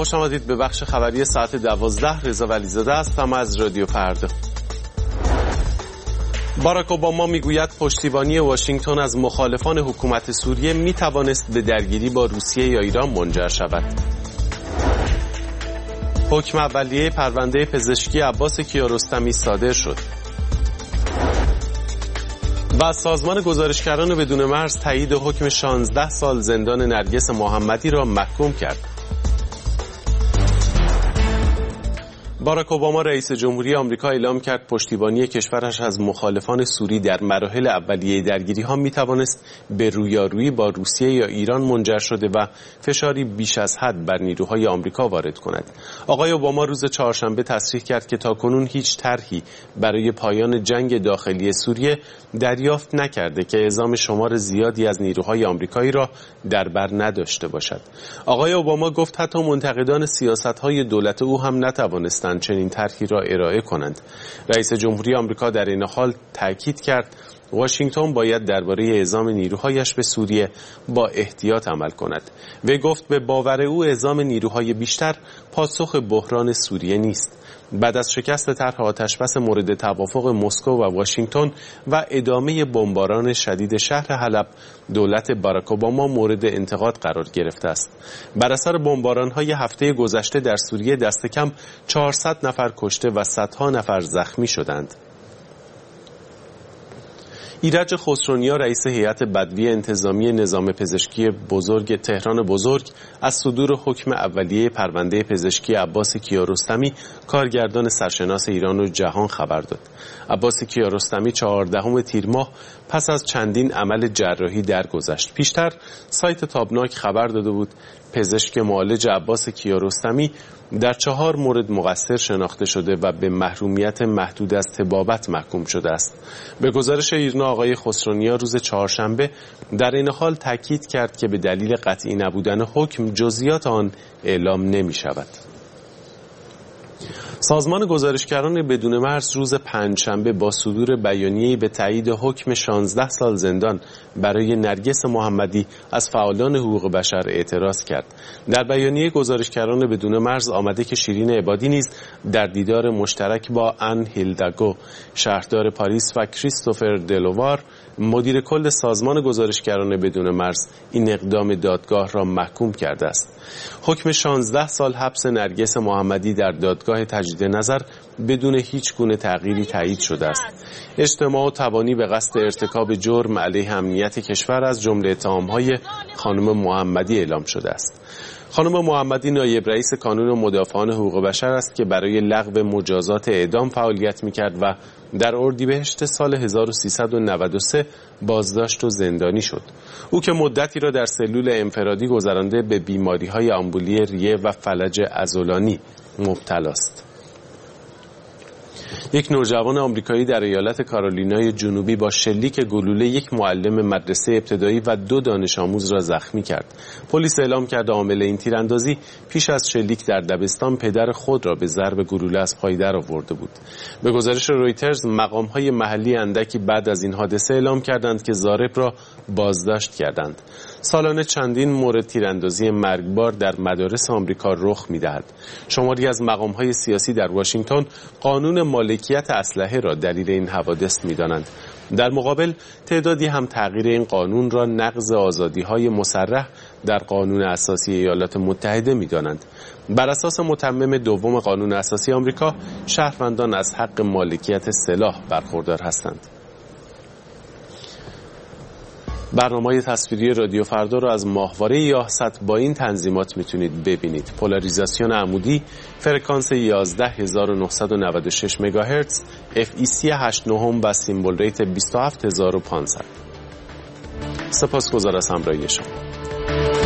خوش آمدید به بخش خبری ساعت 12. رضا ولیزاده هستم از رادیو فردا. باراک اوباما میگوید پشتیبانی واشنگتن از مخالفان حکومت سوریه میتوانست به درگیری با روسیه یا ایران منجر شود. حکم اولیه پرونده پزشکی عباس کیارستمی صادر شد. و سازمان گزارشگران بدون مرز تایید حکم 16 سال زندان نرگس محمدی را محکوم کرد. باراک اوباما رئیس جمهوری آمریکا اعلام کرد پشتیبانی کشورش از مخالفان سوری در مراحل اولیه درگیری ها می توانست به رویارویی با روسیه یا ایران منجر شده و فشاری بیش از حد بر نیروهای آمریکا وارد کند. آقای اوباما روز چهارشنبه تصریح کرد که تاکنون هیچ طرحی برای پایان جنگ داخلی سوریه دریافت نکرده که اعزام شمار زیادی از نیروهای آمریکایی را در بر نداشته باشد. آقای اوباما گفت حتی منتقدان سیاست‌های دولت او هم نتوانستند چنین طرحی را ارائه کنند. رئیس جمهوری آمریکا در این حال تاکید کرد واشنگتن باید درباره اعزام نیروهایش به سوریه با احتیاط عمل کند. وی گفت به باور او اعزام نیروهای بیشتر پاسخ بحران سوریه نیست. بعد از شکست طرح آتشبس مورد توافق مسکو و واشنگتن و ادامه بمباران شدید شهر حلب، دولت باراک اوباما مورد انتقاد قرار گرفته است. بر اثر بمباران‌های هفته گذشته در سوریه دست کم 400 نفر کشته و صدها نفر زخمی شدند. ایرج خسرونیا رئیس هیئت بدوی انتظامی نظام پزشکی بزرگ تهران بزرگ از صدور حکم اولیه پرونده پزشکی عباس کیارستمی کارگردان سرشناس ایران و جهان خبر داد. عباس کیارستمی 14 تیر ماه پس از چندین عمل جراحی درگذشت. پیشتر سایت تابناک خبر داده بود پزشک معالج عباس کیارستمی در 4 مورد مقصر شناخته شده و به محرومیت محدود از طبابت محکوم شده است. به گزارش ایرنا آقای خسرونیا روز چهارشنبه در این حال تاکید کرد که به دلیل قطعی نبودن حکم جزئیات آن اعلام نمی شود. سازمان گزارشگران بدون مرز روز پنجشنبه با صدور بیانیه‌ای به تایید حکم 16 سال زندان برای نرگس محمدی از فعالان حقوق بشر اعتراض کرد. در بیانیه گزارشگران بدون مرز آمده که شیرین عبادی نیز در دیدار مشترک با ان هیلداگو شهردار پاریس و کریستوفر دلووار مدیر کل سازمان گزارشگران بدون مرز این اقدام دادگاه را محکوم کرده است. حکم 16 سال حبس نرگس محمدی در دادگاه تجدید نظر بدون هیچ گونه تغییری تایید شده است. اجتماع و تبانی به قصد ارتکاب جرم علیه امنیت کشور از جمله اتهام‌های خانم محمدی اعلام شده است. خانم محمدی نایب رئیس کانون مدافعان حقوق بشر است که برای لغو مجازات اعدام فعالیت می‌کرد و در اردیبهشت سال 1393 بازداشت و زندانی شد. او که مدتی را در سلول انفرادی گذرانده به بیماری‌های آمبولی ریه و فلج عضلانی مبتلا است. یک نوجوان آمریکایی در ایالت کارولینای جنوبی با شلیک گلوله یک معلم مدرسه ابتدایی و 2 دانش آموز را زخمی کرد. پلیس اعلام کرد عامل این تیراندازی پیش از شلیک در دبستان پدر خود را به ضرب گلوله از پای درآورده بود. به گزارش رویترز مقام‌های محلی اندکی بعد از این حادثه اعلام کردند که ضارب را بازداشت کردند. سالانه چندین مورد تیراندازی مرگبار در مدارس آمریکا رخ می‌دهد. شماری از مقام‌های سیاسی در واشنگتن قانون مالکیت اسلحه را دلیل این حوادث می‌دانند. در مقابل تعدادی هم تغییر این قانون را نقض آزادی‌های مصرح در قانون اساسی ایالات متحده می‌دانند. بر اساس متمم دوم قانون اساسی آمریکا، شهروندان از حق مالکیت سلاح برخوردار هستند. برنامه‌های تصویری رادیو فردا را از ماهواره یاهصد با این تنظیمات میتونید ببینید: پولاریزاسیون عمودی، فرکانس 11996 مگاهرتز، FEC 89 و سیمبل ریت 27500. سپاسگزار از همراهی شما.